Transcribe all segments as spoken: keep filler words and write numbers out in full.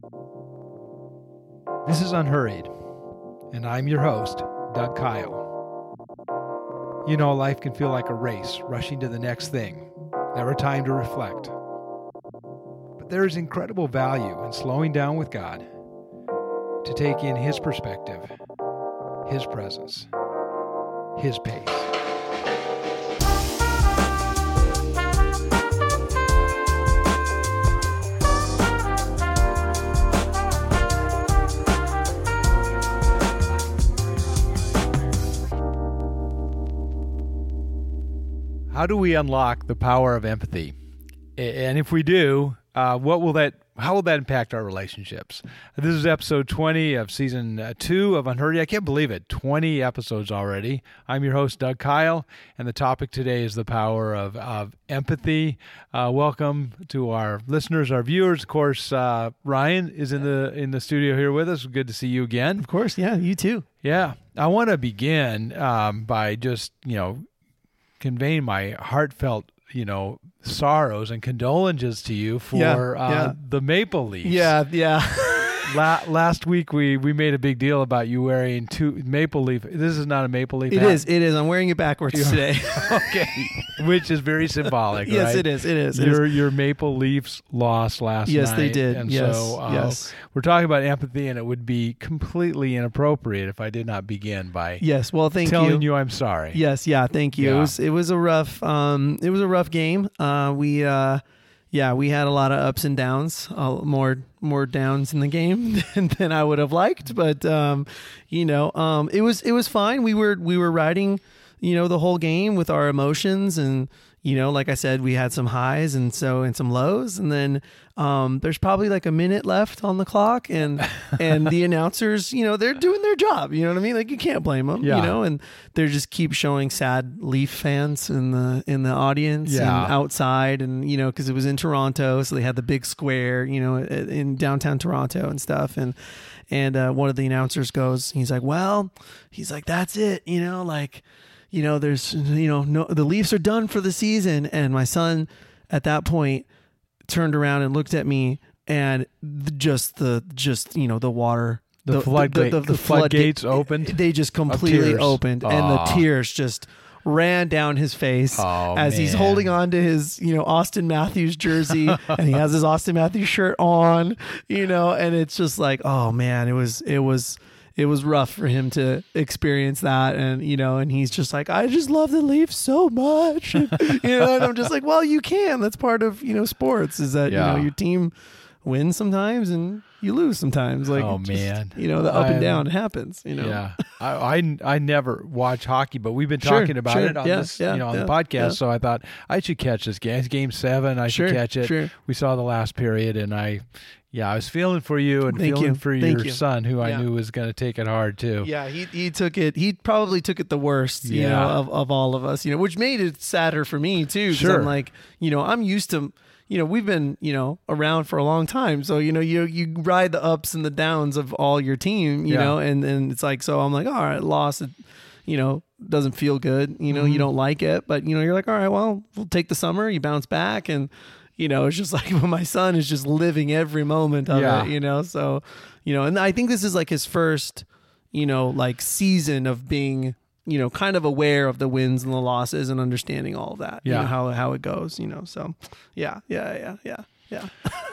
This is Unhurried, and I'm your host, Doug Kyle. You know, life can feel like a race, rushing to the next thing, never time to reflect. But there is incredible value in slowing down with God to take in His perspective, His presence, His pace. How do we unlock the power of empathy? And if we do, uh, what will that? How will that impact our relationships? This is episode twenty of season uh, two of Unhurried. I can't believe it. twenty episodes already. I'm your host, Doug Kyle, and the topic today is the power of, of empathy. Uh, welcome to our listeners, our viewers. Of course, uh, Ryan is in the in the studio here with us. Good to see you again. Of course, yeah, you too. Yeah, I want to begin um, by just you know. conveying my heartfelt, you know, sorrows and condolences to you for yeah, uh, yeah. the Maple Leafs. Yeah, yeah. La- last week we, we made a big deal about you wearing two Maple Leaf. This is not a Maple Leaf It hat. is. It is. I'm wearing it backwards You're, today. Okay, which is very symbolic. Yes, right? it is. It is. It your is. your Maple Leafs lost last yes, night. they did. And yes, so uh, yes. we're talking about empathy, and it would be completely inappropriate if I did not begin by Yes. Well, thank telling you. you I'm sorry. Yes. Yeah. Thank you. Yeah. It was. It was a rough. Um. It was a rough game. Uh. We. Uh. Yeah. We had a lot of ups and downs. Uh, more. More downs in the game than, than I would have liked. But. Um. You know. Um. It was. It was fine. We were. We were riding. You know, the whole game with our emotions, and you know, like I said, we had some highs and so and some lows, and then um, there's probably like a minute left on the clock, and and the announcers, you know, they're doing their job. You know what I mean? Like you can't blame them. Yeah. You know, and they just keep showing sad Leaf fans in the in the audience Yeah. and outside, and you know, because it was in Toronto, so they had the big square, you know, in downtown Toronto and stuff, and and uh, one of the announcers goes, he's like, well, he's like, that's it, you know, like. You know, there's, you know, no, the Leafs are done for the season. And my son at that point turned around and looked at me, and just the, just, you know, the water, The, the, floodgate, the, the, the, the floodgates floodgate, opened. They just completely tears. opened, and Aw. the tears just ran down his face Oh, as he's man. holding on to his, you know, Austin Matthews jersey, and he has his Austin Matthews shirt on, you know, and it's just like, oh man, it was, it was, it was rough for him to experience that. And, you know, and he's just like, I just love the Leafs so much. And, you know, and I'm just like, well, you can, that's part of, you know, sports is that, Yeah. you know, your team wins sometimes and you lose sometimes. Like, Oh, just, man. you know, the up I- and down happens, you know? Yeah, I, I I never watch hockey, but we've been Sure, talking about sure, it on yeah, this, yeah, you know, on yeah, the podcast. yeah. So I thought I should catch this game. It's game seven. I Sure, should catch it. sure. We saw the last period, and I, yeah, I was feeling for you and Thank feeling you, for thank your you. son, who I Yeah. knew was going to take it hard too. Yeah, he he took it. He probably took it the worst, you Yeah. know, of, of all of us, you know, which made it sadder for me too. 'Cause Sure. I'm like, you know, I'm used to, you know, we've been, you know, around for a long time, so you know, you you ride the ups and the downs of all your team, you Yeah. know, and and it's like, so I'm like, all right, lost, it, you know, doesn't feel good, you know, Mhm. you don't like it, but you know, you're like, all right, well, we'll take the summer, you bounce back, and. You know, it's just like my son is just living every moment of Yeah. it, you know? So, you know, and I think this is like his first, you know, like season of being, you know, kind of aware of the wins and the losses and understanding all of that, you Yeah. know, how, how it goes, you know? So yeah, yeah, yeah, yeah, yeah.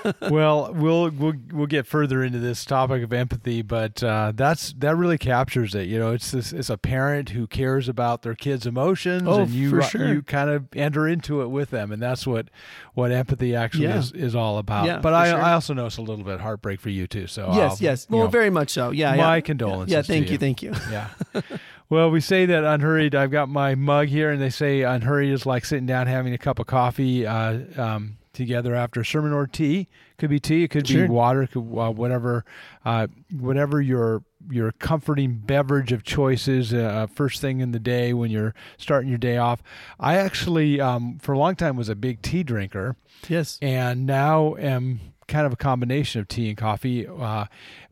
Well, we'll we'll we'll get further into this topic of empathy, but uh, that's that really captures it. You know, it's this it's a parent who cares about their kids' emotions, Oh, and you for sure. you kind of enter into it with them, and that's what what empathy actually Yeah. is, is all about. Yeah, but for I sure. I also know it's a little bit heartbreak for you too. So yes, I'll, yes. you Well, know, very much so. Yeah. my yeah. condolences Yeah. to Thank you. you. Thank you. Yeah. Well, we say that Unhurried. I've got my mug here, and they say Unhurried is like sitting down having a cup of coffee uh, um, together after a sermon or tea. Could be tea, it could Sure. be water, could, uh, whatever, uh, whatever your your comforting beverage of choice is. Uh, first thing in the day when you're starting your day off. I actually, um, for a long time, was a big tea drinker, Yes. and now am kind of a combination of tea and coffee. Uh,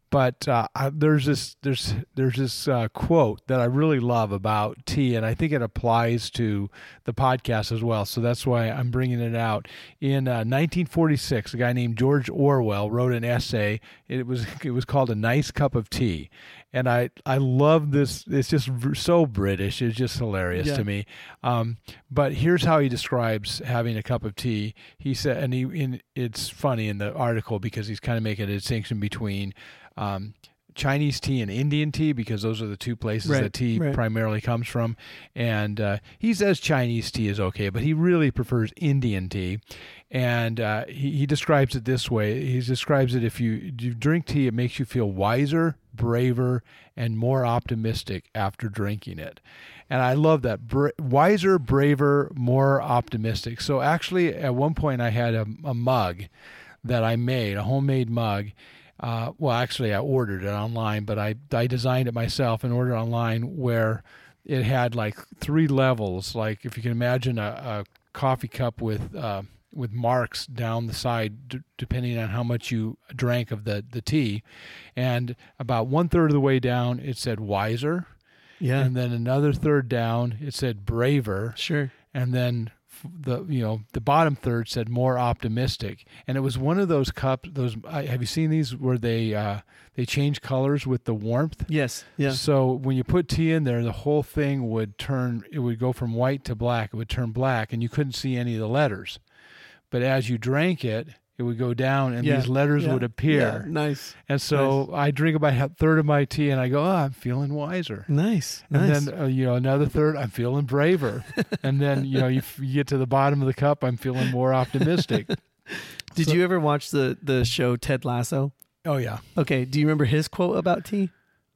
But uh, I, there's this there's there's this uh, quote that I really love about tea, and I think it applies to the podcast as well. So that's why I'm bringing it out. In uh, nineteen forty-six, a guy named George Orwell wrote an essay. It was it was called "A Nice Cup of Tea," and I I love this. It's just so British. It's just hilarious Yeah. to me. Um, but here's how he describes having a cup of tea. He said, and he in, it's funny in the article because he's kind of making a distinction between Um, Chinese tea and Indian tea, because those are the two places Right, that tea right. primarily comes from. And uh, he says Chinese tea is okay, but he really prefers Indian tea. And uh, he, he describes it this way. He describes it, if you, you drink tea, it makes you feel wiser, braver, and more optimistic after drinking it. And I love that. Bra- wiser, braver, more optimistic. So actually, at one point, I had a, a mug that I made, a homemade mug. Uh, well, actually, I ordered it online, but I, I designed it myself and ordered it online, where it had like three levels. Like if you can imagine a, a coffee cup with uh, with marks down the side, d- depending on how much you drank of the, the tea. And about one third of the way down, it said wiser. Yeah. And then another third down, it said braver. Sure. And then the you know the bottom third said more optimistic. And it was one of those cups. Those I, have you seen these where they uh, they change colors with the warmth? Yes. Yeah. So when you put tea in there, the whole thing would turn. It would go from white to black. It would turn black, and you couldn't see any of the letters. But as you drank it, it would go down, and Yeah, these letters yeah, would appear. Yeah, nice. And so I drink about a third of my tea, and I go, oh, I'm feeling wiser. Nice. And Nice. then, uh, you know, another third, I'm feeling braver. And then, you know, you, f- you get to the bottom of the cup, I'm feeling more optimistic. Did so- you ever watch the the show Ted Lasso? Oh, yeah. Okay. Do you remember his quote about tea?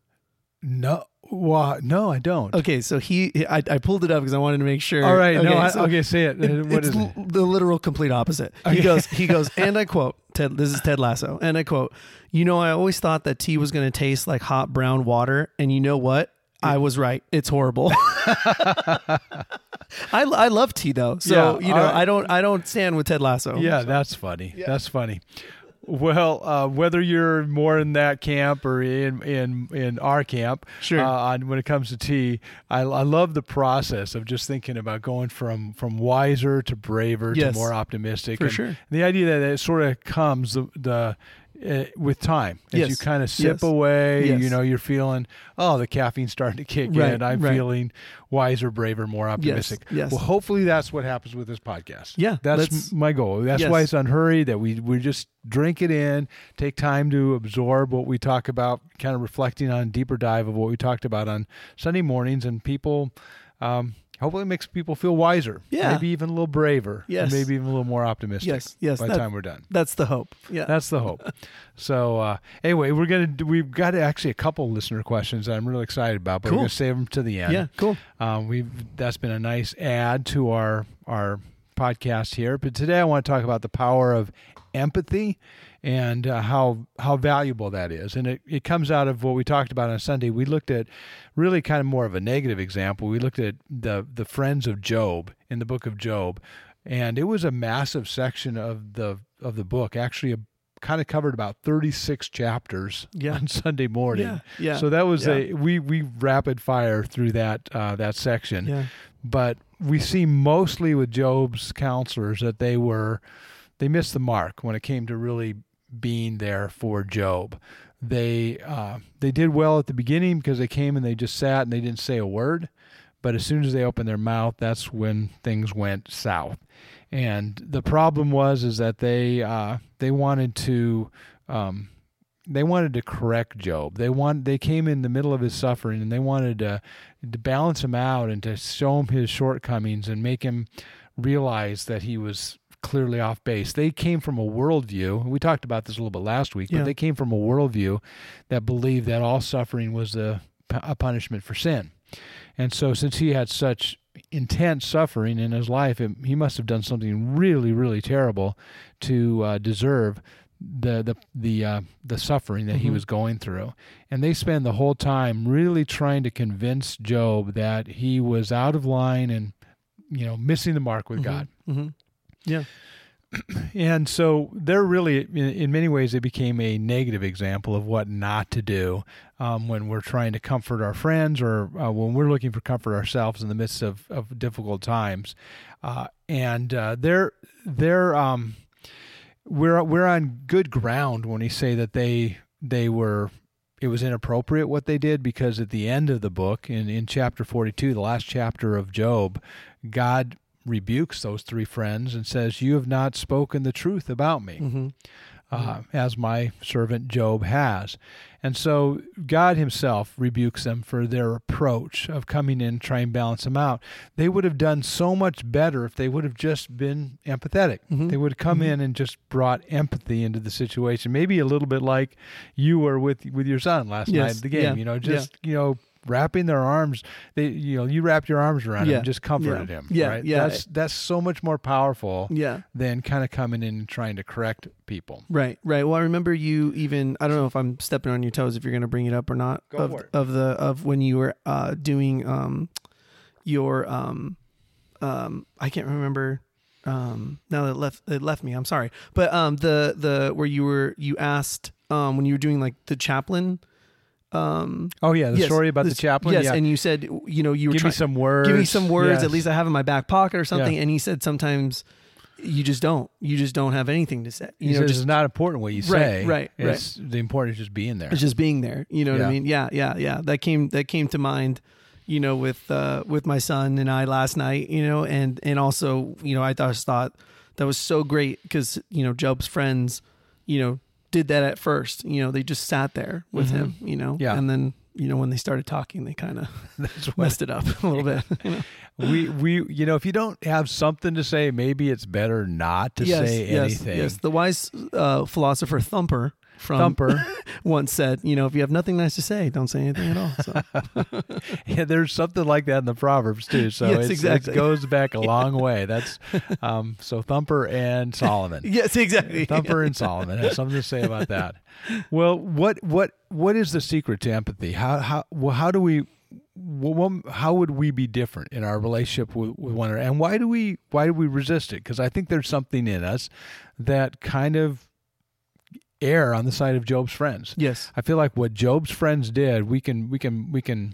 No, well, no, I don't. Okay, so he, I, I pulled it up because I wanted to make sure. All right. Okay, no, I, so okay, say it. it- What it's is it? l- the literal complete opposite. He Okay. goes, he goes, and I quote, Ted, this is Ted Lasso, and I quote, you know, I always thought that tea was going to taste like hot brown water, and you know what? I was right. It's horrible. I, I love tea though, so Yeah, you know all right. I don't I don't stand with Ted Lasso. Yeah, So- that's funny. That's funny. Well, uh, whether you're more in that camp or in in, in our camp, Sure. uh, on when it comes to tea, I, I love the process of just thinking about going from, from wiser to braver Yes, to more optimistic. for and sure. The idea that it sort of comes the, the uh, with time as Yes, you kind of sip yes, away. yes. You know, you're feeling, oh, the caffeine's starting to kick Right, in. I'm right. feeling wiser, braver, more optimistic. yes. Well, hopefully that's what happens with this podcast. Yeah, that's let's- m- my goal. That's Yes. why it's unhurried, that we we just drink it in, take time to absorb what we talk about, kind of reflecting on a deeper dive of what we talked about on Sunday mornings, and people um, hopefully it makes people feel wiser, Yeah. maybe even a little braver, Yes. maybe even a little more optimistic. Yes, yes, by the that- time we're done. That's the hope. Yeah. That's the hope. So uh, anyway, we're gonna do, we've got actually a couple listener questions that I'm really excited about, but Cool. we're gonna save them to the end. yeah. Cool. Um, we've that's been a nice add to our our podcast here. But today I want to talk about the power of empathy and uh, how how valuable that is. And it, it comes out of what we talked about on Sunday. We looked at really kind of more of a negative example. We looked at the the friends of Job in the book of Job, and it was a massive section of the of the book. Actually, a kind of covered about thirty-six chapters Yeah. on Sunday morning. Yeah. Yeah. So that was Yeah. a we we rapid fire through that uh, that section. Yeah. But we see mostly with Job's counselors that they were they missed the mark when it came to really being there for Job. They uh, they did well at the beginning because they came and they just sat and they didn't say a word. But as soon as they opened their mouth, that's when things went south. And the problem was is that they uh, they wanted to um, they wanted to correct Job. They want they came in the middle of his suffering and they wanted to to balance him out and to show him his shortcomings and make him realize that he was clearly off base. They came from a worldview. We talked about this a little bit last week, Yeah. but they came from a worldview that believed that all suffering was a, a punishment for sin. And so since he had such intense suffering in his life, it, he must have done something really, really terrible to uh, deserve the the the uh, the suffering that he Mhm. was going through. And they spend the whole time really trying to convince Job that he was out of line and, you know, missing the mark with God. Mm-hmm. Yeah. and so they're really, in, in many ways, they became a negative example of what not to do um, when we're trying to comfort our friends or uh, when we're looking for comfort ourselves in the midst of, of difficult times. Uh, and uh, they're they're um, we're we're on good ground when we say that they they were. It was inappropriate what they did, because at the end of the book, in, in chapter forty-two, the last chapter of Job, God rebukes those three friends and says, "You have not spoken the truth about me, Mm-hmm. uh, as my servant Job has." And so God himself rebukes them for their approach of coming in and trying to balance them out. They would have done so much better if they would have just been empathetic. Mm-hmm. They would have come Mm-hmm. in and just brought empathy into the situation. Maybe a little bit like you were with with your son last Yes. night at the game. Yeah. You know, just you know, wrapping their arms. They, you know, you wrapped your arms around him Yeah. and just comforted Yeah. him. Yeah. Right? Yeah. That's that's so much more powerful Yeah. than kind of coming in and trying to correct people. Right, right. Well, I remember you even, I don't know if I'm stepping on your toes if you're going to bring it up or not. Go of, for it. Of the, of when you were uh, doing um, your, um, um, I can't remember, um, now that it left, it left me, I'm sorry. But um, the, the, where you were, you asked um, when you were doing like the chaplain. Um, Oh yeah, the yes, story about this- the chaplain. Yes, yeah. and you said, you know, you were Give me trying, some words. give me some words, Yes. at least I have in my back pocket or something. Yeah. And he said sometimes you just don't, you just don't have anything to say. You He know, says just it's not important what you Right, say. right, right. It's the important is just being there. It's just being there. You know what Yeah. I mean? Yeah, yeah, yeah. That came that came to mind, you know, with uh, with my son and I last night. You know, and and also, you know, I just thought that was so great because you know Job's friends, you know, did that at first. You know, they just sat there with Mhm. him. You know, Yeah. and then you know when they started talking, they kind of That's what messed it up a little bit. You know? we we you know if you don't have something to say, maybe it's better not to yes, say yes, anything. yes. The wise uh, philosopher Thumper from Thumper. once said, you know, if you have nothing nice to say, don't say anything at all. So. Yeah, there's something like that in the Proverbs too. So Yes, it's, exactly. it goes back a long way. That's um, so Thumper and Solomon. Yes, exactly. Thumper and Solomon have something to say about that. Well, what what what is the secret to empathy? How how well, how do we what, how would we be different in our relationship with, with one another? And why do we why do we resist it? Because I think there's something in us that kind of err on the side of Job's friends. Yes. I feel like what Job's friends did, we can we can we can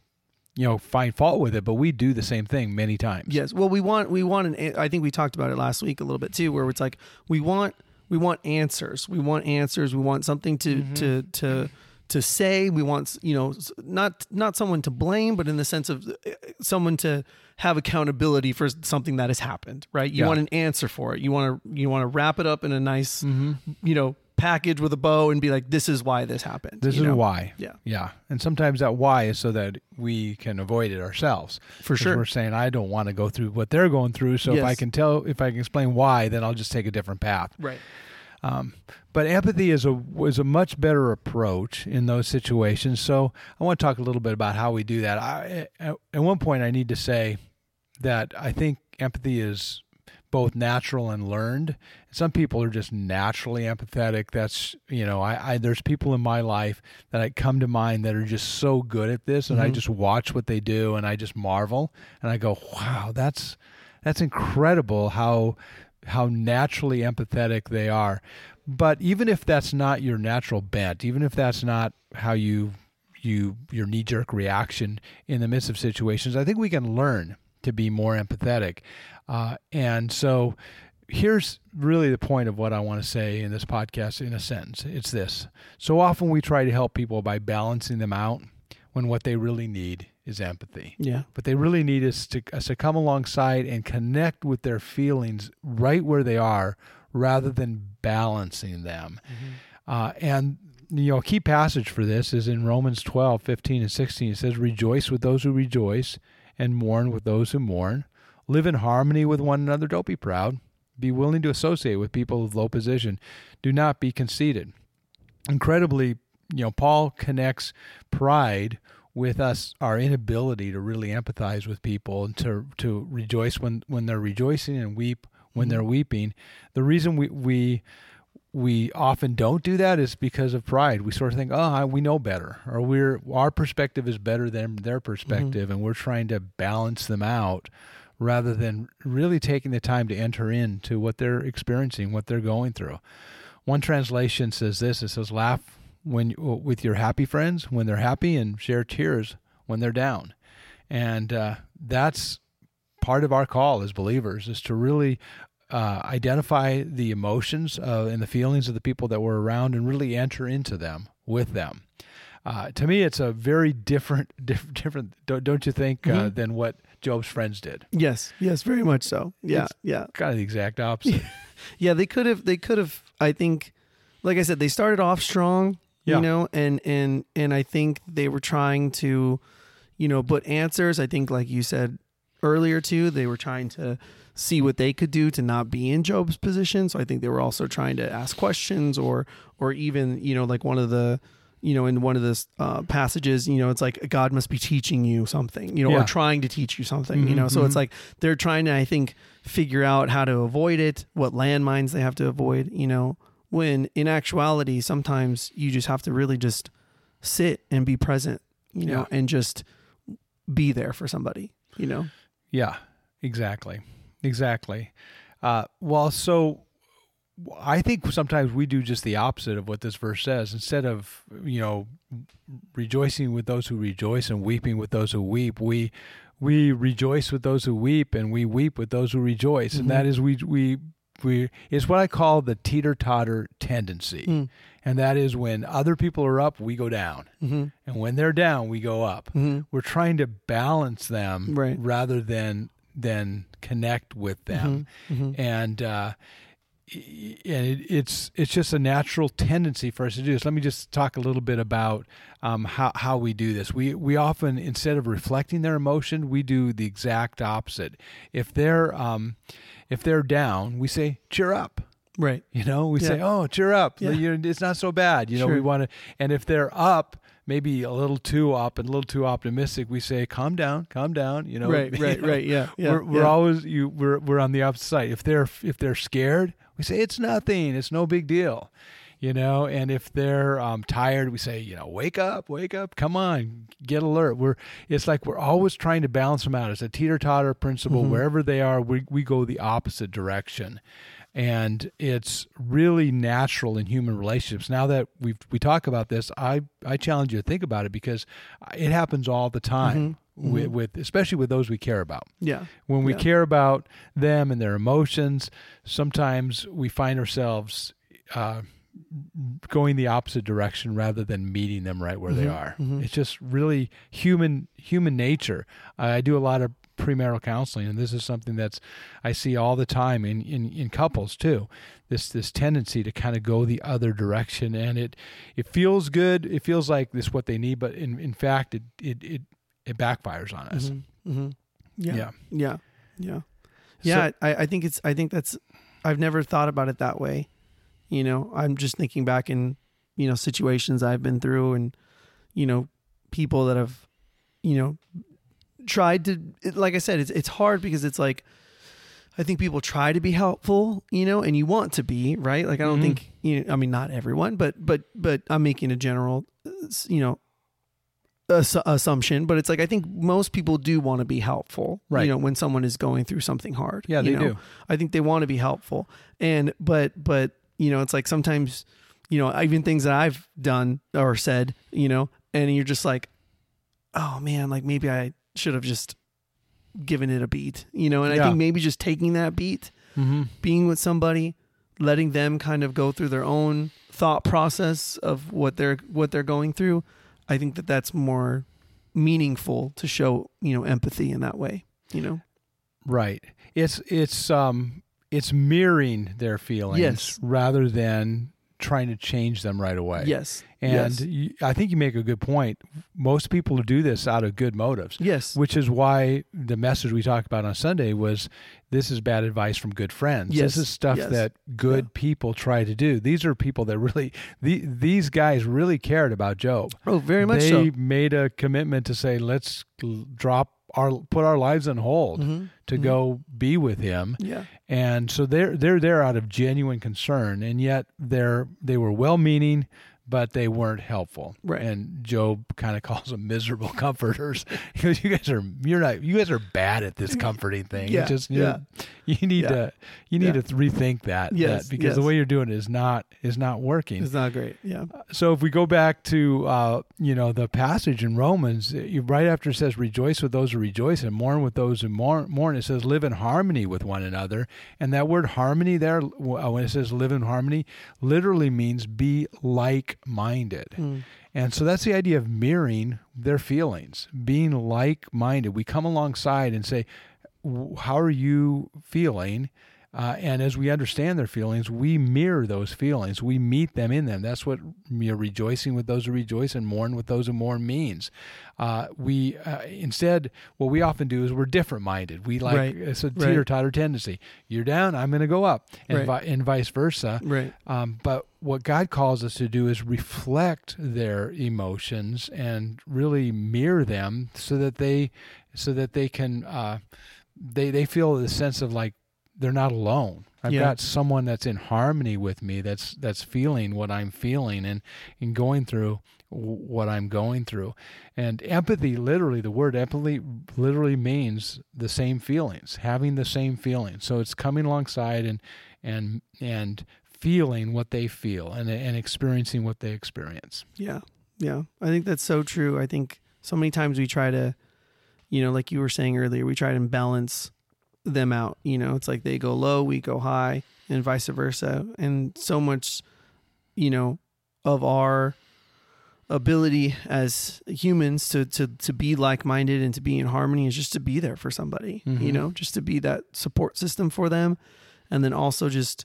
you know find fault with it, but we do the same thing many times. Yes. Well, we want we want an. I think we talked about it last week a little bit too, where it's like we want we want answers. We want answers. We want something to Mm-hmm. to to to say. We want you know not not someone to blame, but in the sense of uh, someone to have accountability for something that has happened. Right. You Yeah. want an answer for it. You want to you want to wrap it up in a nice Mm-hmm. you know package with a bow and be like, this is why this happened. This you is know? why. Yeah. Yeah. And sometimes that why is so that we can avoid it ourselves. For 'Cause sure. We're saying, I don't want to go through what they're going through. So if I Yes. can tell, if I can explain why, then I'll just take a different path. Right. Um, but empathy is a is a much better approach in those situations. So I want to talk a little bit about how we do that. I, at at one point, I need to say that I think empathy is both natural and learned. Some people are just naturally empathetic. That's, you know, I, I there's people in my life that I come to mind that are just so good at this, and I Mhm. just watch what they do, and I just marvel, and I go, wow, that's that's incredible how how naturally empathetic they are. But even if that's not your natural bent, even if that's not how you you your knee-jerk reaction in the midst of situations, I think we can learn to be more empathetic. Uh, and so here's really the point of what I want to say in this podcast in a sentence. It's this. So often we try to help people by balancing them out when what they really need is empathy. Yeah. But they really need us to, us to come alongside and connect with their feelings right where they are rather than balancing them. Mm-hmm. Uh, and, you know, a key passage for this is in Romans twelve, fifteen, and sixteen. It says, rejoice with those who rejoice and mourn with those who mourn. Live in harmony with one another. Don't be proud. Be willing to associate with people of low position. Do not be conceited. Incredibly, you know, Paul connects pride with us, our inability to really empathize with people and to to rejoice when, when they're rejoicing and weep when Mhm. they're weeping. The reason we, we we often don't do that is because of pride. We sort of think, oh, we know better, or we're our perspective is better than their perspective, and we're trying to balance them out rather than really taking the time to enter into what they're experiencing, what they're going through. One translation says this, it says, laugh when with your happy friends when they're happy and share tears when they're down. And uh, that's part of our call as believers, is to really uh, identify the emotions uh, and the feelings of the people that we're around and really enter into them with them. Uh, to me, it's a very different, different, different don't, don't you think, uh, mm-hmm. than what Job's friends did. Yes, yes, very much so. Yeah, it's yeah. Kind of the exact opposite. Yeah, they could have, they could have, I think, like I said, they started off strong, yeah. you know, and, and, and I think they were trying to, you know, put answers. I think, like you said earlier too, they were trying to see what they could do to not be in Job's position. So I think they were also trying to ask questions, or, or even, you know, like one of the, you know, in one of the uh, passages, you know, it's like God must be teaching you something, you know, yeah. or trying to teach you something, mm-hmm, you know. So mm-hmm. it's like they're trying to, I think, figure out how to avoid it, what landmines they have to avoid, you know, when in actuality, sometimes you just have to really just sit and be present, you know, yeah. and just be there for somebody, you know. Yeah, exactly. Exactly. Uh, well, so I think sometimes we do just the opposite of what this verse says. Instead of, you know, rejoicing with those who rejoice and weeping with those who weep, we we rejoice with those who weep and we weep with those who rejoice. Mm-hmm. And that is we we we it's what I call the teeter-totter tendency. Mm. And that is when other people are up, we go down. Mm-hmm. And when they're down, we go up. Mm-hmm. We're trying to balance them right. rather than than connect with them. Mm-hmm. Mm-hmm. And uh and it, it's it's just a natural tendency for us to do this. Let me just talk a little bit about um, how how we do this. We we often, instead of reflecting their emotion, we do the exact opposite. If they're um, if they're down, we say, cheer up. Right. You know, we yeah. say, oh, cheer up. Yeah. You know, it's not so bad. You know, sure. we want to. And if they're up, maybe a little too up and a little too optimistic, we say, calm down, calm down. You know, right, right, you know, right. Yeah, yeah. We're, we're yeah. always you. We're we're on the opposite side. If they're if they're scared, we say it's nothing. It's no big deal. You know, and if they're um, tired, we say, you know, wake up, wake up, come on, get alert. We're it's like we're always trying to balance them out. It's a teeter-totter principle. Mm-hmm. Wherever they are, we we go the opposite direction. And it's really natural in human relationships. Now that we we talk about this, I, I challenge you to think about it, because it happens all the time, mm-hmm. with, with especially with those we care about. Yeah. When we yeah. care about them and their emotions, sometimes we find ourselves uh, going the opposite direction rather than meeting them right where mm-hmm. they are. Mm-hmm. It's just really human human nature. I do a lot of premarital counseling, and this is something that's I see all the time in, in, in couples too. This this tendency to kind of go the other direction, and it it feels good. It feels like this is what they need, but in, in fact, it it, it it backfires on us. Mm-hmm. Mm-hmm. Yeah. yeah, yeah, yeah, yeah. So, I, I think it's I think that's I've never thought about it that way. You know, I'm just thinking back in you know situations I've been through, and you know people that have you know. tried to, like I said, it's it's hard because it's like, I think people try to be helpful, you know, and you want to be, right? Like, I don't mm-hmm. think, you know, I mean, not everyone, but, but, but I'm making a general, you know, ass- assumption, but it's like, I think most people do want to be helpful, right? You know, when someone is going through something hard. Yeah, they you know? do. I think they want to be helpful. And, but, but, you know, it's like sometimes, you know, even things that I've done or said, you know, and you're just like, oh man, like maybe I should have just given it a beat, you know, and yeah. I think maybe just taking that beat, mm-hmm. being with somebody, letting them kind of go through their own thought process of what they're, what they're going through. I think that that's more meaningful to show, you know, empathy in that way, you know? Right. It's, it's, um, it's mirroring their feelings yes. rather than trying to change them right away. Yes. And yes. you, I think you make a good point. Most people do this out of good motives. Yes. Which is why the message we talked about on Sunday was, this is bad advice from good friends. Yes. This is stuff yes. that good yeah. people try to do. These are people that really, the, these guys really cared about Job. Oh, very much they so. They made a commitment to say, let's drop our, put our lives on hold mm-hmm. to mm-hmm. go be with him. Yeah. And so they're, they're there out of genuine concern, and yet they're, they were well-meaning, but they weren't helpful. Right. And Job kind of calls them miserable comforters. He goes, "You guys are you're not you guys are bad at this comforting thing. Yeah, You just you, yeah. know, you need Yeah. to you need Yeah. to rethink that, Yes, that because the yes. way you're doing it is not is not working." It's not great. Yeah. So if we go back to uh, you know the passage in Romans, you, right after it says rejoice with those who rejoice and mourn with those who mourn, mourn, it says live in harmony with one another. And that word harmony there, when it says live in harmony, literally means be like-minded. Mm. And so that's the idea of mirroring their feelings, being like-minded. We come alongside and say, how are you feeling? Uh, and as we understand their feelings, we mirror those feelings. We meet them in them. That's what you know, rejoicing with those who rejoice and mourn with those who mourn means. Uh, we uh, instead, what we often do is we're different-minded. We like Right. it's a Right. teeter-totter tendency. You're down, I'm going to go up, and, Right. vi- and vice versa. Right. Um, but what God calls us to do is reflect their emotions and really mirror them, so that they, so that they can, uh, they they feel the sense of like they're not alone. I've Yeah. got someone that's in harmony with me, that's that's feeling what I'm feeling and, and going through w- what I'm going through. And empathy, literally, the word empathy literally means the same feelings, having the same feelings. So it's coming alongside and and and feeling what they feel and and experiencing what they experience. Yeah. Yeah. I think that's so true. I think so many times we try to, you know, like you were saying earlier, we try to balance them out. You know, it's like they go low, we go high, and vice versa. And so much, you know, of our ability as humans to to to be like-minded and to be in harmony is just to be there for somebody, Mhm. you know, just to be that support system for them, and then also just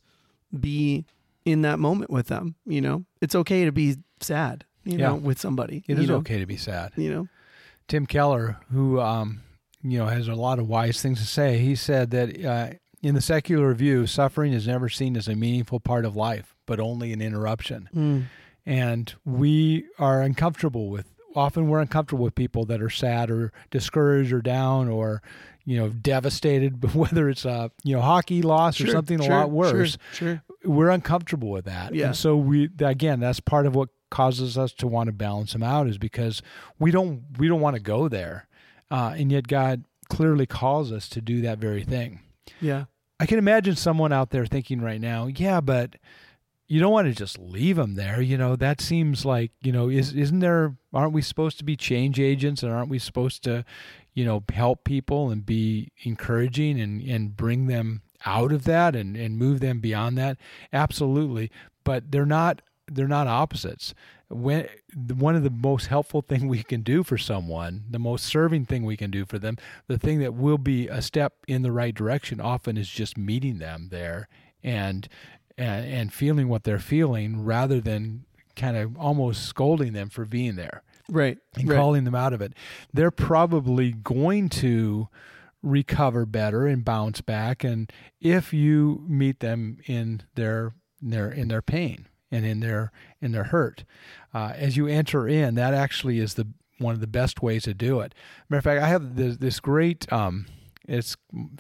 be in that moment with them. You know, it's okay to be sad, you Yeah. know, with somebody. It you is know? okay to be sad. You know, Tim Keller, who um, you know has a lot of wise things to say, he said that uh, in the secular view, suffering is never seen as a meaningful part of life, but only an interruption. Mm. And we are uncomfortable with. Often, we're uncomfortable with people that are sad or discouraged or down or you know devastated. But whether it's a you know hockey loss or Sure, something sure, a lot worse, Sure, sure. we're uncomfortable with that. Yeah. And so we again, that's part of what causes us to want to balance them out, is because we don't we don't want to go there, uh, and yet God clearly calls us to do that very thing. Yeah. I can imagine someone out there thinking right now, yeah, but you don't want to just leave them there. You know, that seems like, you know, is isn't there? Aren't we supposed to be change agents, and aren't we supposed to, you know, help people and be encouraging and and bring them out of that and and move them beyond that? Absolutely, but they're not. They're not opposites. When one of the most helpful thing we can do for someone, the most serving thing we can do for them, the thing that will be a step in the right direction, often is just meeting them there and and, and feeling what they're feeling, rather than kind of almost scolding them for being there Right. and right. calling them out of it. They're probably going to recover better and bounce back, and if you meet them in their in their in their pain and in their in their hurt, uh, as you enter in, that actually is the one of the best ways to do it. Matter of fact, I have this, this great. Um, it's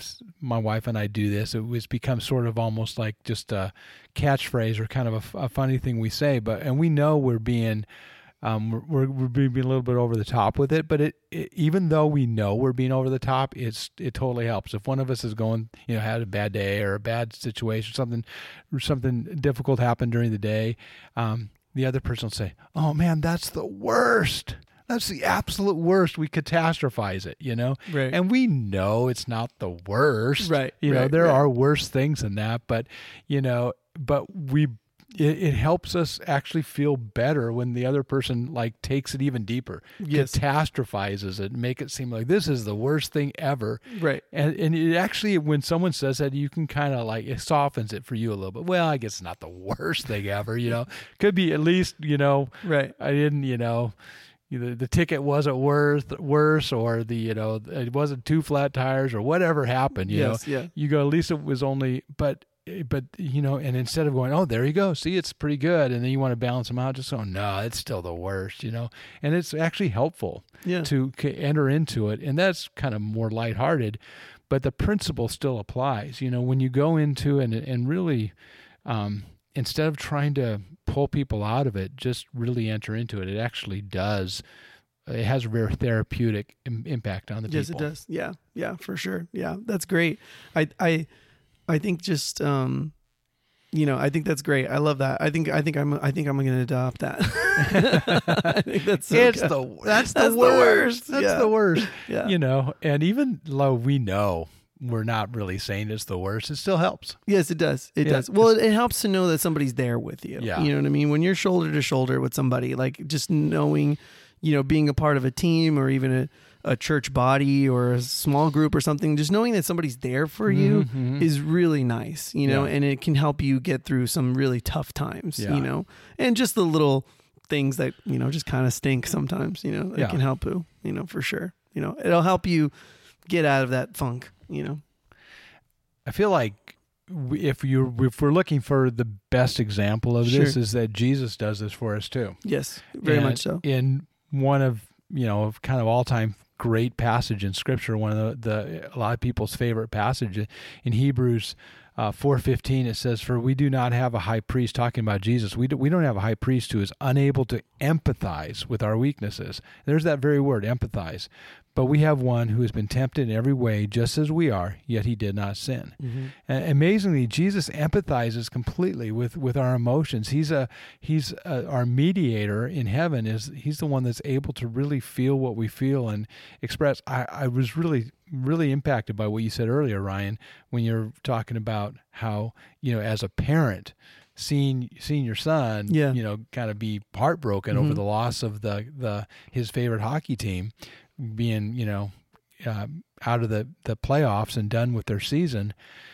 my wife and I do this. It was become sort of almost like just a catchphrase or kind of a, a funny thing we say, but and we know we're being. Um, we're, we're being a little bit over the top with it, but it, it even though we know we're being over the top, it's it totally helps. If one of us is going, you know, had a bad day or a bad situation, something something difficult happened during the day, um, the other person will say, "Oh man, that's the worst. That's the absolute worst." We catastrophize it, you know, Right. and we know it's not the worst, Right, You know, right, there right. are worse things than that, but you know, but we. It, it helps us actually feel better when the other person like takes it even deeper, Yes. catastrophizes it, make it seem like this is the worst thing ever. Right. And and it actually, when someone says that, you can kind of like, it softens it for you a little bit. Well, I guess it's not the worst thing ever, you know. Could be at least, you know, Right. I didn't, you know, either the ticket wasn't worth worse, or the, you know, it wasn't two flat tires, or whatever happened, you Yes, know. yeah. You go, at least it was only, but but you know, and instead of going, oh, there you go, see, it's pretty good, and then you want to balance them out, just go, no, it's still the worst, you know. And it's actually helpful Yeah. to c- enter into it, and that's kind of more lighthearted, but the principle still applies. You know, when you go into and and really um, instead of trying to pull people out of it, just really enter into it. It actually does. It has a very therapeutic im- impact on the yes, people. Yes, it does. Yeah, yeah, for sure. Yeah, that's great. I, I, I think just, um, you know, I think that's great. I love that. I think, I think I'm, I think I'm going to adopt that. I think that's so it's good. the that's, That's the the worst. worst. That's Yeah. the worst. Yeah. You know, and even though we know we're not really saying it's the worst, it still helps. Yes, it does. It Yeah, does. Well, it, it helps to know that somebody's there with you. Yeah. You know what I mean? When you're shoulder to shoulder with somebody, like just knowing, you know, being a part of a team or even a, a church body or a small group or something, just knowing that somebody's there for you Mhm. is really nice, you know, Yeah. and it can help you get through some really tough times, Yeah. you know, and just the little things that, you know, just kind of stink sometimes, you know, it Yeah. can help you, you know, for sure. You know, it'll help you get out of that funk, you know. I feel like we- if you if we're looking for the best example of this, Sure. is that Jesus does this for us too. Yes, very And much so. In one of you know of kind of all time great passage in Scripture, one of the, the a lot of people's favorite passage in Hebrews uh, four fifteen, it says, "For we do not have a high priest," talking about Jesus. We do, we don't have a high priest who is unable to empathize with our weaknesses. There's that very word, empathize. But we have one who has been tempted in every way, just as we are, yet he did not sin. Mm-hmm. And amazingly, Jesus empathizes completely with, with our emotions. He's a he's a, our mediator in heaven. Is he's the one that's able to really feel what we feel and express. I, I was really really impacted by what you said earlier, Ryan, when you're talking about how, you know, as a parent, seeing seeing your son, Yeah. you know, kind of be heartbroken over Mhm. the loss of the the his favorite hockey team being, you know, uh, out of the, the playoffs and done with their season.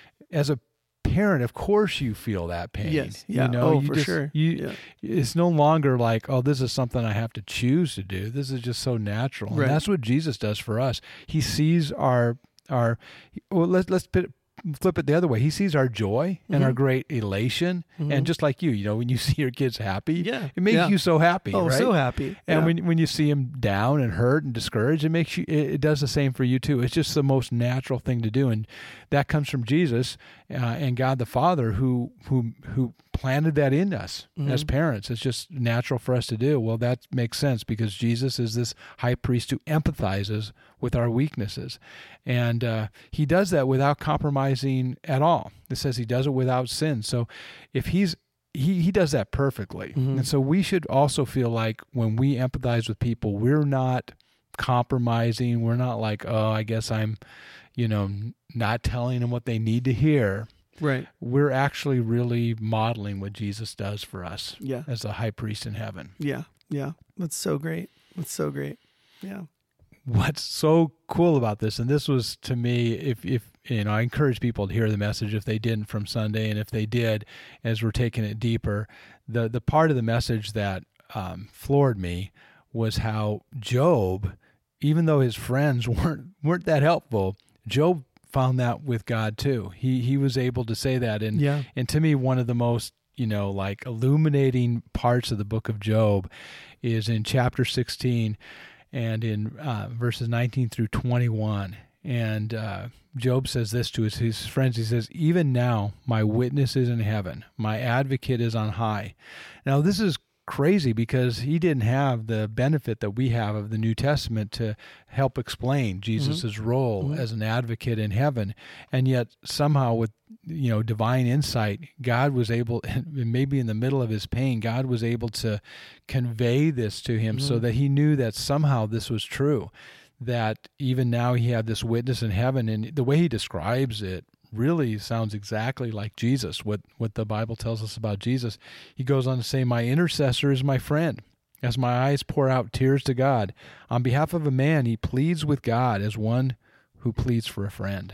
As a parent, of course you feel that pain. Yes. Yeah. You know, oh, you for just- sure. You, yeah. It's no longer like, oh, this is something I have to choose to do. This is just so natural. Right. And that's what Jesus does for us. He sees our, our, well, let's, let's put, flip it the other way. He sees our joy and our Mhm. great elation. Mhm. And just like you, you know, when you see your kids happy, Yeah. it makes Yeah. you so happy, Oh, right? so happy. And yeah. when when you see him down and hurt and discouraged, it makes you. It, it does the same for you too. It's just the most natural thing to do, and that comes from Jesus uh, and God the Father, who who who planted that in us as Mhm. parents. It's just natural for us to do. Well, that makes sense because Jesus is this high priest who empathizes with our weaknesses, and uh, he does that without compromising at all. It says he does it without sin. So, if he's He he does that perfectly. Mhm. And so we should also feel like when we empathize with people, we're not compromising. We're not like, oh, I guess I'm, you know, not telling them what they need to hear. Right. We're actually really modeling what Jesus does for us Yeah. as the high priest in heaven. Yeah. Yeah. That's so great. That's so great. Yeah. What's so cool about this, and this was to me, if, if you know, I encourage people to hear the message if they didn't from Sunday, and if they did, as we're taking it deeper, the the part of the message that um, floored me was how Job, even though his friends weren't weren't that helpful, Job found that with God too. He he was able to say that, and Yeah. and to me, one of the most, you know, like illuminating parts of the book of Job is in chapter sixteen and in uh, verses nineteen through twenty-one. And uh, Job says this to his, his friends. He says, "Even now, my witness is in heaven. My advocate is on high." Now, this is crazy because he didn't have the benefit that we have of the New Testament to help explain Jesus's role Mhm. as an advocate in heaven. And yet somehow with, you know, divine insight, God was able, maybe in the middle of his pain, God was able to convey this to him so Mhm. that he knew that somehow this was true, that even now he had this witness in heaven. And the way he describes it really sounds exactly like Jesus, what, what the Bible tells us about Jesus. He goes on to say, "My intercessor is my friend. As my eyes pour out tears to God, on behalf of a man, he pleads with God as one who pleads for a friend."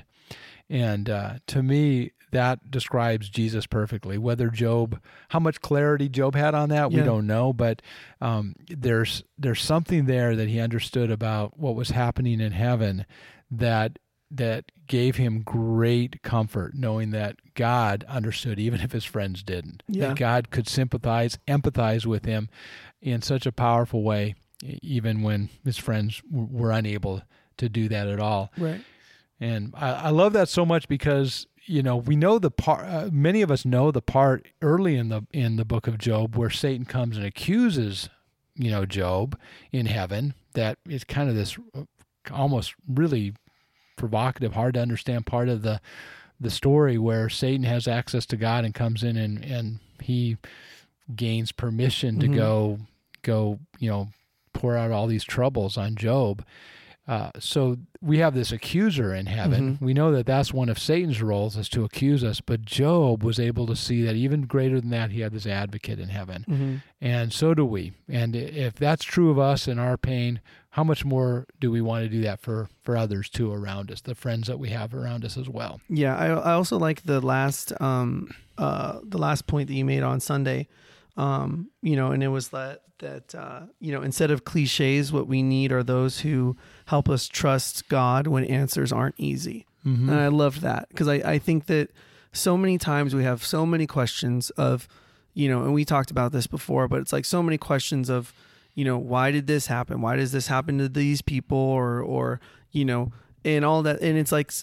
And uh, to me, that describes Jesus perfectly. Whether Job, how much clarity Job had on that, we Yeah. don't know. But um, there's there's something there that he understood about what was happening in heaven that that gave him great comfort, knowing that God understood, even if his friends didn't. Yeah. That God could sympathize, empathize with him in such a powerful way, e- even when his friends w- were unable to do that at all. Right. And I, I love that so much because, you know, we know the part. Uh, many of us know the part early in the in the book of Job where Satan comes and accuses, you know, Job in heaven. That is kind of this almost really provocative, hard to understand part of the the story where Satan has access to God and comes in and and he gains permission to mm-hmm. go go you know pour out all these troubles on Job. Uh, so we have this accuser in heaven. Mm-hmm. We know that that's one of Satan's roles, is to accuse us. But Job was able to see that even greater than that, he had this advocate in heaven. Mm-hmm. And so do we. And if that's true of us and our pain, how much more do we want to do that for, for others too around us, the friends that we have around us as well? Yeah, I, I also like the last um, uh, the last point that you made on Sunday. Um, you know, and it was that, that, uh, you know, instead of cliches, what we need are those who help us trust God when answers aren't easy. Mm-hmm. And I loved that because I, I think that so many times we have so many questions of, you know, and we talked about this before, but it's like so many questions of, you know, why did this happen? Why does this happen to these people? Or, or, you know, and all that. And it's like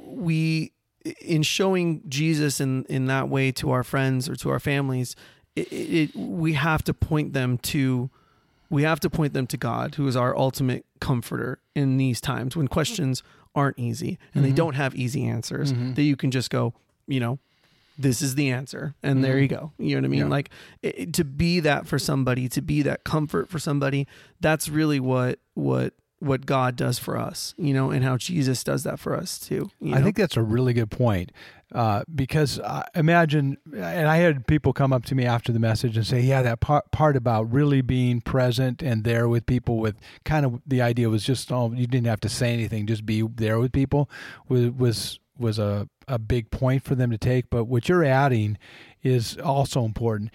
we, in showing Jesus in, in that way to our friends or to our families, It, it, we have to point them to, we have to point them to God, who is our ultimate comforter in these times when questions aren't easy and mm-hmm. they don't have easy answers. Mm-hmm. That you can just go, you know, this is the answer, and mm-hmm. there you go. You know what I mean? Yeah. Like it, to be that for somebody, to be that comfort for somebody. That's really what what what God does for us, you know, and how Jesus does that for us too. You know? I think that's a really good point. Uh, because uh, imagine, and I had people come up to me after the message and say, yeah, that part, part about really being present and there with people, with kind of the idea was just, oh, you didn't have to say anything, just be there with people, was was, was a, a big point for them to take. But what you're adding is also important.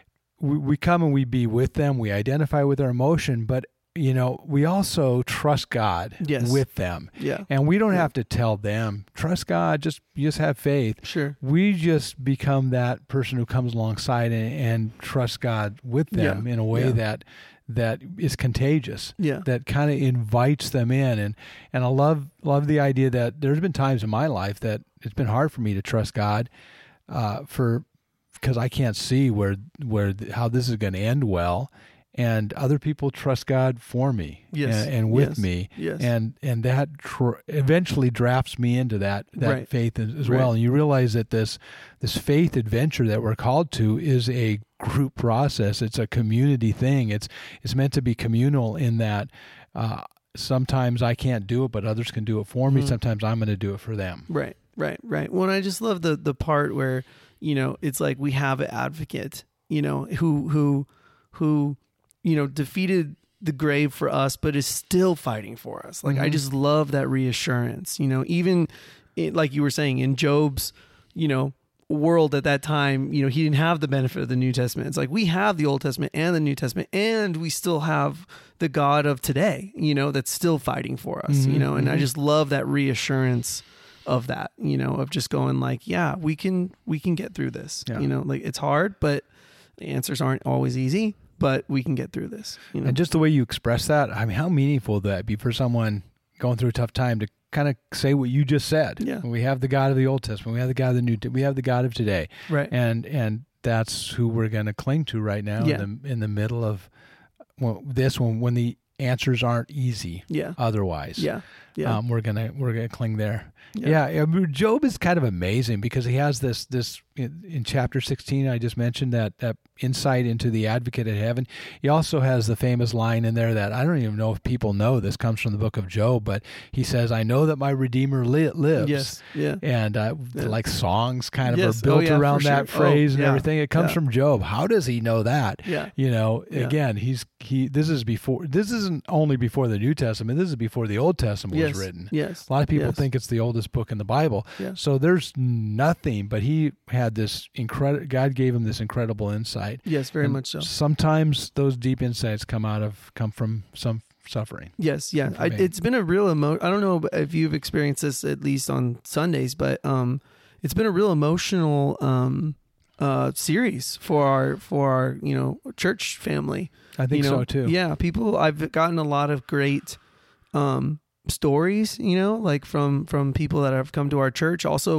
We, we come and we be with them, we identify with their emotion, but you know, we also trust God yes. with them. Yeah. And we don't yeah. have to tell them, trust God, just just have faith. Sure. We just become that person who comes alongside and, and trusts God with them yeah. in a way yeah. that that is contagious. Yeah. That kind of invites them in. And and I love love the idea that there's been times in my life that it's been hard for me to trust God uh, for because I can't see where where how this is going to end well. And other people trust God for me yes. and, and with yes. me. Yes. And and that tr- eventually drafts me into that, that right. faith as, as right. well. And you realize that this this faith adventure that we're called to is a group process. It's a community thing. It's it's meant to be communal in that uh, sometimes I can't do it, but others can do it for me. Mm-hmm. Sometimes I'm going to do it for them. Right, right, right. Well, and I just love the the part where, you know, it's like we have an advocate, you know, who who who you know, defeated the grave for us, but is still fighting for us. Like, mm-hmm. I just love that reassurance, you know, even it, like you were saying in Job's, you know, world at that time, you know, he didn't have the benefit of the New Testament. It's like we have the Old Testament and the New Testament, and we still have the God of today, you know, that's still fighting for us, mm-hmm. you know, and mm-hmm. I just love that reassurance of that, you know, of just going like, yeah, we can, we can get through this, yeah. you know, like it's hard, but the answers aren't always easy. But we can get through this. You know? And just the way you express that, I mean, how meaningful would that be for someone going through a tough time to kind of say what you just said? Yeah. We have the God of the Old Testament. We have the God of the New. We have the God of today. Right. And and that's who we're going to cling to right now yeah. in the in the middle of well, this one when the answers aren't easy. Yeah. Otherwise. Yeah. Yeah. Um, we're gonna we're gonna cling there. Yeah. yeah. Job is kind of amazing because he has this this in, in chapter sixteen. I just mentioned that that insight into the advocate in heaven. He also has the famous line in there that I don't even know if people know. This comes from the book of Job, but he says, "I know that my Redeemer li- lives." Yes. Yeah. And uh, yeah. like songs kind of yes. are built oh, yeah, around sure. that phrase oh, and yeah. everything. It comes yeah. from Job. How does he know that? Yeah. You know, yeah. again, he's he. This is before. This isn't only before the New Testament. This is before the Old Testament yes. was written. Yes. A lot of people yes. think it's the oldest book in the Bible. Yeah. So there's nothing, but he had this incredible, God gave him this incredible insight. Yes, very and much so. Sometimes those deep insights come out of, come from some suffering. Yes. Yeah. I, it's been a real emo. I don't know if you've experienced this at least on Sundays, but um, it's been a real emotional um, uh, series for our, for our, you know, church family. I think you know? so too. Yeah. People, I've gotten a lot of great, um, stories, you know, like from, from people that have come to our church. Also,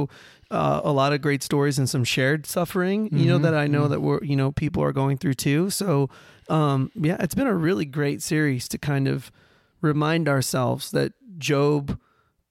uh, a lot of great stories and some shared suffering, you know, Mm-hmm. that I know that we're, you know, people are going through too. So, um, yeah, it's been a really great series to kind of remind ourselves that Job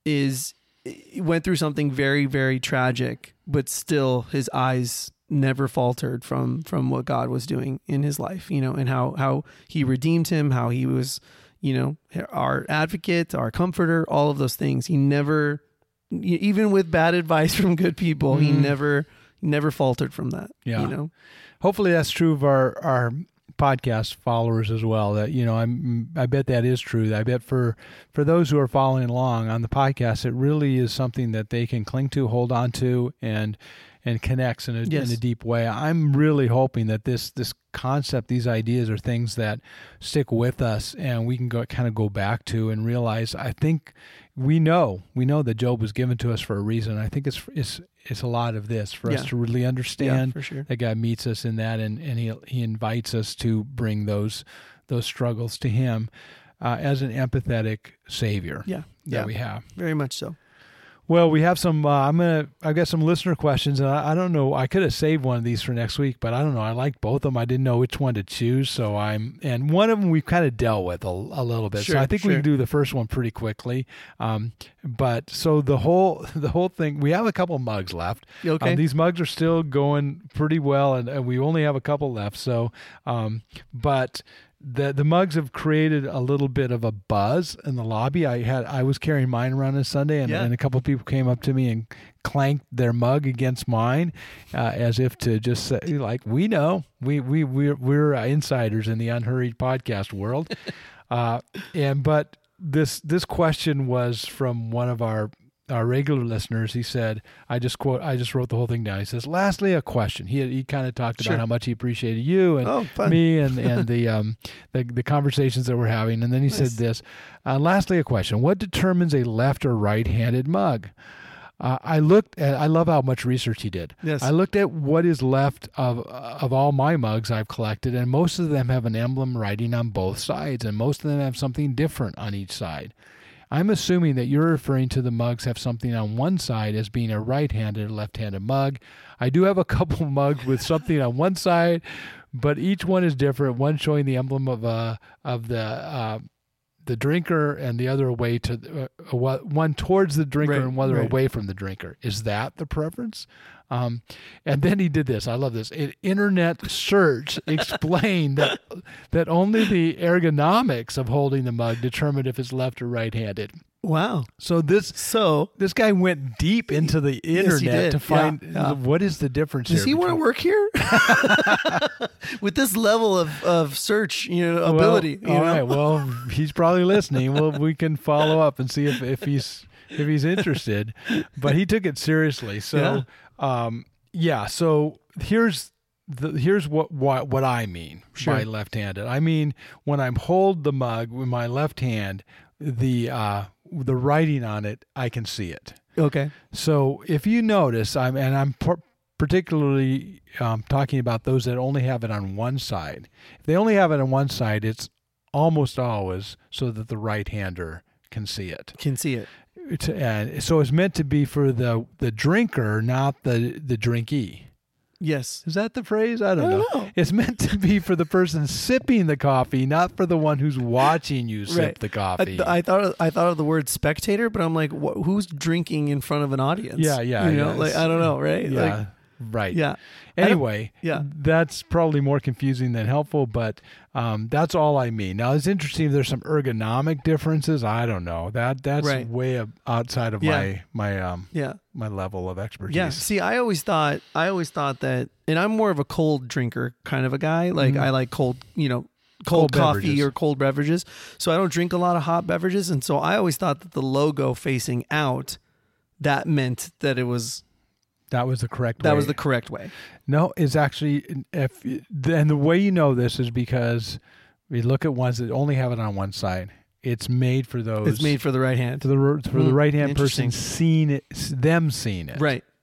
is went through something very, very tragic, but still his eyes never faltered from from what God was doing in his life, you know, and how how he redeemed him, how he was, you know, our advocate, our comforter, all of those things. He never, even with bad advice from good people, mm. he never never faltered from that. Yeah. You know, hopefully that's true of our our podcast followers as well. That, you know, I'm I bet that is true. I bet for for those who are following along on the podcast, it really is something that they can cling to, hold on to, and and connects in a, yes. in a deep way. I'm really hoping that this this concept, these ideas, are things that stick with us, and we can go kind of go back to and realize. I think we know we know that Job was given to us for a reason. I think it's it's it's a lot of this for yeah. us to really understand yeah, for sure. that God meets us in that, and and he he invites us to bring those those struggles to Him uh, as an empathetic Savior. Yeah, that yeah. we have. Very much so. Well, we have some. Uh, I'm gonna. I've got some listener questions, and I, I don't know. I could have saved one of these for next week, but I don't know. I liked both of them. I didn't know which one to choose, so I'm. And one of them we've kind of dealt with a, a little bit, sure, so I think sure. we can do the first one pretty quickly. Um, but so the whole the whole thing. We have a couple mugs left. Okay. Um, these mugs are still going pretty well, and, and we only have a couple left. So, um, but. The the mugs have created a little bit of a buzz in the lobby. I had I was carrying mine around on Sunday, and, yeah. and a couple of people came up to me and clanked their mug against mine, uh, as if to just say, like, we know we we we're, we're insiders in the Unhurried podcast world. uh, and but this this question was from one of our. Our regular listeners. He said, I just quote, I just wrote the whole thing down. He says, lastly, a question. He he kind of talked sure. about how much he appreciated you and oh, fun. me and, and the, um, the the conversations that we're having. And then he nice. said this, uh, lastly, a question. What determines a left or right-handed mug? Uh, I looked at, I love how much research he did. Yes. I looked at what is left of of all my mugs I've collected, and most of them have an emblem writing on both sides, and most of them have something different on each side. I'm assuming that you're referring to the mugs have something on one side as being a right-handed or left-handed mug. I do have a couple mugs with something on one side, but each one is different. One showing the emblem of uh, of the uh, the drinker, and the other away to uh, one towards the drinker right, and one right. away from the drinker. Is that the preference? Um, and then he did this. I love this. An internet search explained that that only the ergonomics of holding the mug determined if it's left or right-handed. Wow. So this so this guy went deep into the internet yes, to find yeah, yeah. what is the difference. Does here he want to work here with this level of, of search, you know, ability? Well, you all know? right. Well, he's probably listening. Well, we can follow up and see if, if he's if he's interested. But he took it seriously. So, yeah. Um, yeah. So here's the here's what what what I mean sure. by left-handed. I mean when I hold the mug with my left hand, the uh, the writing on it, I can see it. Okay. So if you notice, I'm and I'm par- particularly um, talking about those that only have it on one side. If they only have it on one side, it's almost always so that the right-hander can see it. Can see it. It's, and so it's meant to be for the the drinker, not the the drinkee. Yes. Is that the phrase? I don't, I don't know. know. It's meant to be for the person sipping the coffee, not for the one who's watching you sip right. the coffee. I, I thought I thought of the word spectator, but I'm like, wh- who's drinking in front of an audience? Yeah, yeah. You know, yeah. like I don't know, right? Yeah. Like, right. Yeah. Anyway, yeah. that's probably more confusing than helpful, but um, that's all I mean. Now, it's interesting if there's some ergonomic differences. I don't know. That that's right. way outside of yeah. my my um yeah. my level of expertise. Yeah. See, I always thought I always thought that, and I'm more of a cold drinker kind of a guy. Like Mm-hmm. I like cold, you know, cold, Cold coffee beverages. or cold beverages. So I don't drink a lot of hot beverages, and so I always thought that the logo facing out, that meant that it was That was the correct that way. was the correct way. No, it's actually, if and the way you know this is because we look at ones that only have it on one side. It's made for those. It's made for the right hand. for the for the Mm, right hand person interesting. seeing it, them seeing it. Right.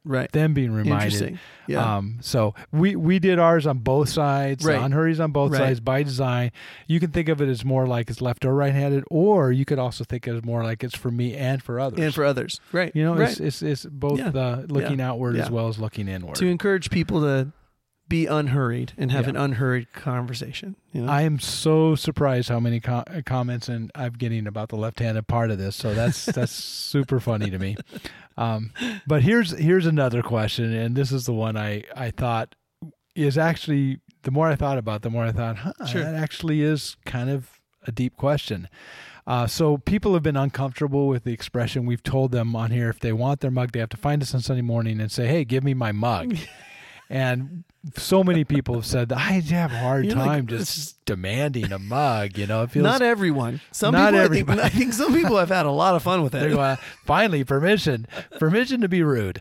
Right. them being reminded. Interesting. Yeah. Um, so we, we did ours on both sides, Right. unhurries on both Right. sides by design. You can think of it as more like it's left or right-handed, or you could also think of it more like it's for me and for others. and for others. Right. you know, right. it's, it's it's both Yeah. uh, looking Yeah. outward as Yeah. well as looking inward. to encourage people to be unhurried and have Yeah. an unhurried conversation. You know? I am so surprised how many co- comments and I'm getting about the left-handed part of this. So that's that's super funny to me. Um, but here's here's another question, and this is the one I I thought is actually, the more I thought about it, the more I thought, huh, Sure. that actually is kind of a deep question. Uh, so people have been uncomfortable with the expression. We've told them on here, if they want their mug, they have to find us on Sunday morning and say, hey, give me my mug. And so many people have said that I have a hard You're time like, just demanding a mug. You know, it feels Not everyone. Some Not people. I everybody. think, I think some people have had a lot of fun with they're it. going, finally permission, permission to be rude,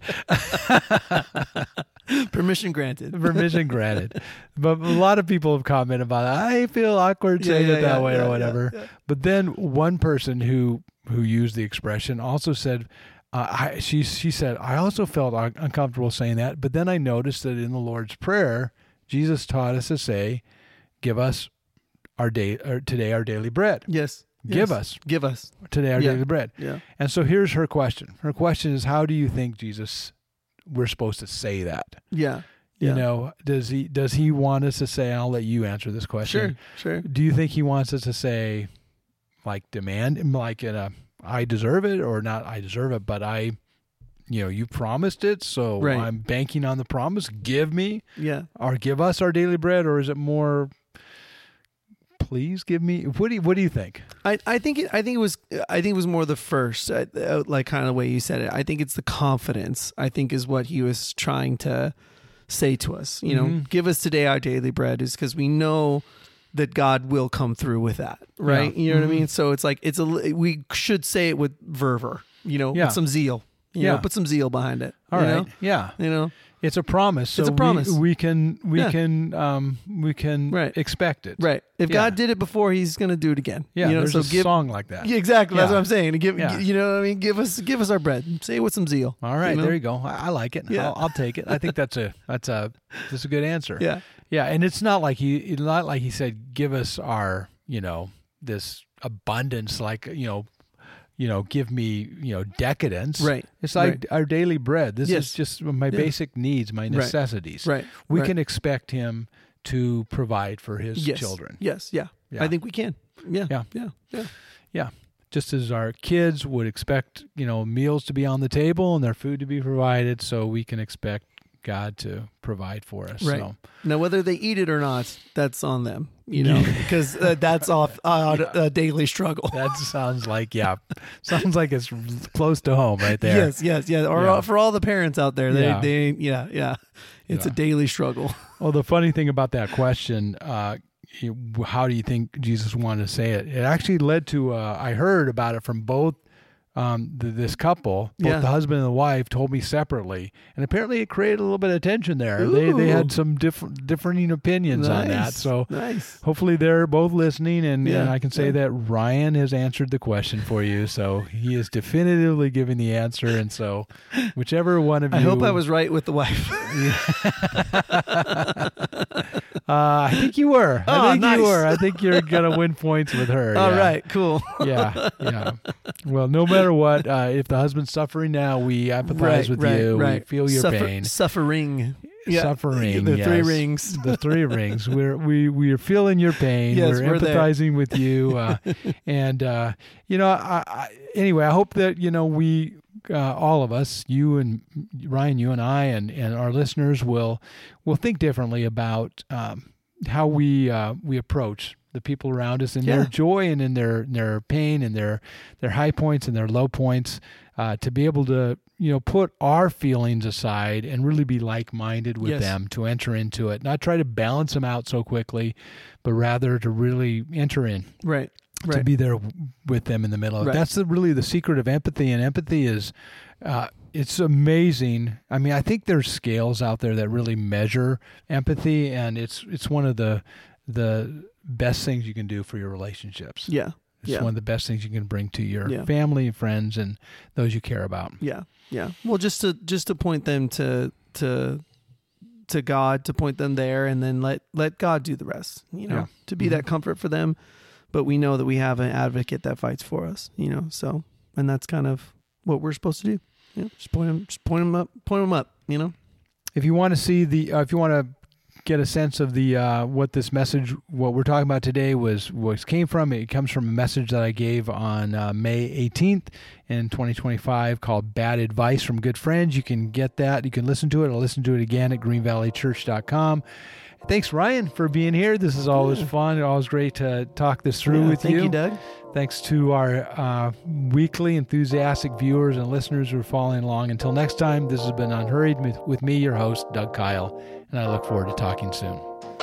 Permission granted. permission granted. But a lot of people have commented about it. I feel awkward Yeah, saying yeah, it that yeah, way yeah, or whatever. yeah, yeah. But then one person who who used the expression also said, uh, I, she she said, I also felt un- uncomfortable saying that, but then I noticed that in the Lord's Prayer, Jesus taught us to say, "Give us our day or today our daily bread. Yes. Give yes. us Give us. today our Yeah. daily bread." Yeah. And so here's her question. Her question is, how do you think Jesus we're supposed to say that? Yeah. You Yeah. know, does he does he want us to say? I'll let you answer this question. Sure. Sure. Do you think he wants us to say, like, demand, like in a, I deserve it, or not I deserve it, but I, you know, you promised it, so Right. I'm banking on the promise. Give me, Yeah. or give us our daily bread, or is it more, please give me? What do you, what do you think? I, I think it, I think it was I think it was more the first uh, uh, like kind of the way you said it. I think it's the confidence. I think is what he was trying to say to us. You know, Mhm. give us today our daily bread, is because we know that God will come through with that, right? Yeah. You know what Mhm. I mean? So it's like it's a we should say it with fervor. You know, Yeah. with some zeal. You Yeah. know, put some zeal behind it. All you right, know? yeah, You know, it's a promise. So It's a promise. We, we can we Yeah. can um we can Right. expect it. right? If Yeah. God did it before, He's going to do it again. Yeah, you know, there's so a give song like that. Yeah, exactly. That's Yeah. what I'm saying. Give, Yeah. you know what I mean? Give us, give us our bread. Say it with some zeal. All right, you know? there you go. I, I like it. Yeah. I'll, I'll take it. I think that's a that's a that's a good answer. Yeah, Yeah, and it's not like he it's not like he said, give us our, you know, this abundance, like, you know, you know, give me, you know, decadence. right. It's like Right. our daily bread. This Yes. is just my Yeah. basic needs, my necessities. Right. We right. can expect him to provide for his yes. children. Yes. Yeah. Yeah. I think we can. Yeah. Yeah. Yeah. Yeah. Yeah. Just as our kids would expect, you know, meals to be on the table and their food to be provided, so we can expect God to provide for us. Right. So, Now, whether they eat it or not, that's on them, you know, because uh, that's off uh, a daily struggle. that sounds like, yeah, sounds like it's close to home right there. Yes. Yes. Yeah. Or Yeah. uh, for all the parents out there, they, Yeah. they, yeah. Yeah. It's Yeah. a daily struggle. Well, the funny thing about that question, uh, you- how do you think Jesus wanted to say it? It actually led to, uh, I heard about it from both um, the, this couple, both Yeah. the husband and the wife, told me separately, and apparently it created a little bit of tension there. They they had Ooh. some different differing opinions on that. Nice. So nice. hopefully they're both listening, and, Yeah. and I can say Yeah. that Ryan has answered the question for you. So he is definitively giving the answer, and so whichever one of you, I hope I was right with the wife. Uh, I think you were. I Oh, think nice. you were. I think you're gonna win points with her. All yeah. right. Cool. Yeah, yeah. Well, no matter what, uh, if the husband's suffering now, we empathize Right, with right, you. right. We feel your Suffer- pain. Suffering. Yeah. Suffering. The three yes. rings. The three rings. We're we we are feeling your pain. Yes, we're we're there. empathizing with you. Uh, and uh, you know, I, I, anyway, I hope that you know we. Uh, all of us, you and Ryan, you and I, and, and our listeners will will think differently about um, how we uh, we approach the people around us in Yeah. their joy and in their their pain and their their high points and their low points. Uh, to be able to you know put our feelings aside and really be like minded with Yes. them, to enter into it, not try to balance them out so quickly, but rather to really enter in. Right. To Right. be there with them in the middle of it. Right. That's the, really the secret of empathy. And empathy is, uh, it's amazing. I mean, I think there's scales out there that really measure empathy, and it's it's one of the the best things you can do for your relationships. Yeah. It's Yeah. one of the best things you can bring to your Yeah. family, friends, and those you care about. Yeah, yeah. Well, just to just to point them to to to God, to point them there, and then let let God do the rest. You know, Yeah. to be Mhm. that comfort for them. But we know that we have an advocate that fights for us. You know, so and that's kind of what we're supposed to do. You know, just point them, just point them up, point them up. You know. If you want to see the, uh, if you want to get a sense of the uh, what this message, what we're talking about today was was came from, it comes from a message that I gave on uh, May eighteenth in twenty twenty-five called Bad Advice from Good Friends. You can get that. You can listen to it. I'll listen to it again at green valley church dot com. Thanks, Ryan, for being here. This is always Yeah. fun. Always great to talk this through Yeah, with thank you. you, Doug. Thanks to our uh, weekly enthusiastic viewers and listeners who are following along. Until next time, this has been Unhurried with, with me, your host, Doug Kyle, and I look forward to talking soon.